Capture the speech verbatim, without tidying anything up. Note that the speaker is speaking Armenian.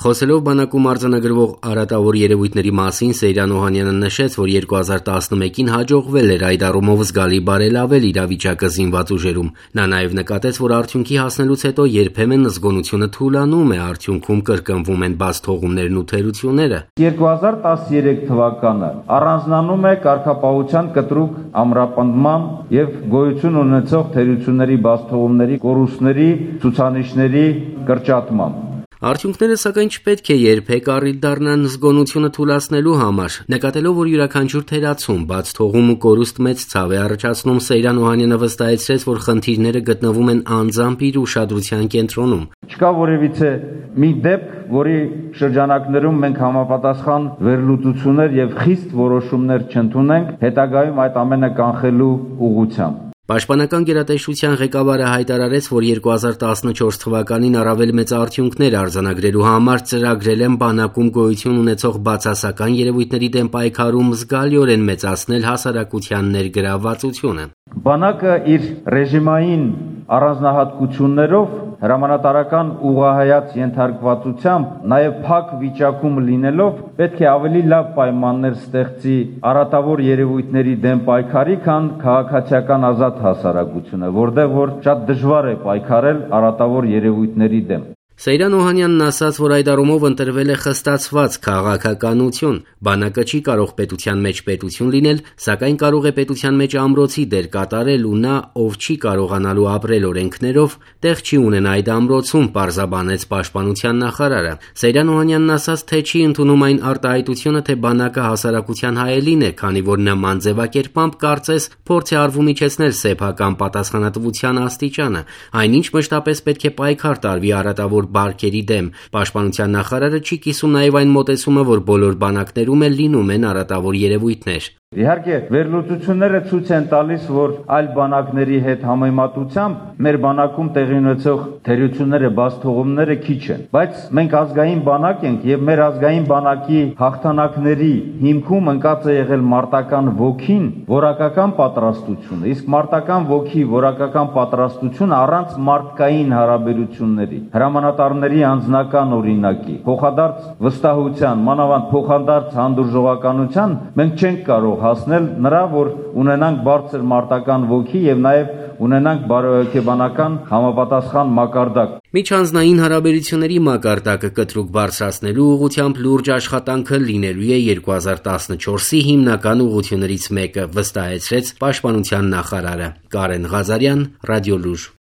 Խոսելով բանակում արձանագրվող արատավոր երևույթների մասին Սեյրան Օհանյանը նշեց, որ երկու հազար տասնմեկին հաջողվել էր այդ առումով զգալի բարելավել իրավիճակը զինված ուժերում։ Նա նաև նկատեց, որ արդյունքի հասնելուց հետո երբեմն զգոնությունը թուլանում է, արդյունքում կրկնվում են բաց թողումներն ու թերությունները։ երկու հազար տասներեք թվականը առանձնանում է կարգապահության կտրուկ ամրապնդման եւ գոյություն ունեցող թերությունների բաց թողումների կորուստների ցուցանիշների կրճատմամբ։ Արդյունքները սակայն չպետք է երբեք առիթ դառնան զգոնությունը թուլացնելու համար։ Նկատելով, որ յուրաքանչյուր թերացում, բաց թողում ու կորուստ մեծ ցավ է առաջացնում, Սեյրան Օհանյանը վստահեցրեց, որ խնդիրները գտնվում են անձամբ իր ուշադրության կենտրոնում։ Չկա որևիցե մի դեպք, որի շրջանակներում մենք համապատասխան վերլուծություններ եւ խիստ որոշումներ չընդունենք, հետագայում այդ ամենը կանխելու ուղղությամբ։ Պաշտպանական գերատեսչության ղեկավարը հայտարարեց, որ երկու հազար տասնչորս թվականին առավել մեծ արդյունքներ արձանագրելու համար ծրագրել են բանակում գոյություն ունեցող բացասական երևույթների դեմ պայքարում զգալիորեն մեծացնել հասարակության ներգրավվածությունը։ Բանակը իր ռեժիմային առանձնահատկություններով հրամանատարական ուղղահայաց ենթարկվածությամբ, նաև փակ վիճակում լինելով, պետք է ավելի լավ պայմաններ ստեղծի արատավոր երևույթների դեմ պայքարի, քան քաղաքացիական ազատ հասարակությունը, որտեղ որ շատ դժվար է պայքարել արատավոր երևույթների դեմ։ Սեյրան Օհանյանն ասաց, որ այդ առումով ընտրվել է խստացված քաղաքականություն։ Բանակը չի կարող պետության մեջ պետություն լինել, սակայն կարող է պետության մեջ ամրոցի դեր կատարել ու նա, ով չի կարողանալու ապրել օրենքներով, տեղ չի ունենա այդ ամրոցում, պարզաբանեց պաշտպանության նախարարը։ Սեյրան Օհանյանն ասաց, թե չի ընդունում այն արտահայտությունը, թե բանակը հասարակության հայելին է, քանի որ նման ձևակերպամբ կարծես փորձ է արվում իջեցնել սեփական պատասխանատվության աստիճանը, այնինչ մշտապես պետք է պայքար տարվի արատավոր բարգերի դեմ։ Պաշտպանության նախարարը չի կիսում նաև այն մոտեցումը, որ բոլոր բանակներում էլ լինում են արատավոր երևույթներ։ Իհարկե, վերլուծությունները ցույց են տալիս, որ այլ բանակների հետ համեմատությամբ մեր բանակում տեղի ունեցող թերությունները, բաց թողումները քիչ են, բայց մենք ազգային բանակ ենք եւ մեր ազգային բանակի հաղթանակների հիմքում ընկած է եղել մարտական ոգին, որակական պատրաստությունը, իսկ մարտական ոգի, որակական պատրաստությունը առանց մարդկային հարաբերությունների, հրամանատարների անձնական օրինակի, փոխադարձ վստահության, մանավանդ փոխադարձ հանդուրժողականության մենք չենք կարող հասնել նրա, որ ունենանք բարձր մարտական ոգի եւ նաեւ ունենանք բարոյաքեբանական համապատասխան մակարդակ։ Միջանձնային հարաբերությունների մակարդակը կտրուկ բարձրացնելու ուղղությամբ լուրջ աշխատանքը լինելու է երկու հազար տասնչորսի հիմնական ուղղություններից մեկը, վստահեցրեց պաշտպանության նախարարը։ Կարեն Ղազարյան, Ռադիոլուր։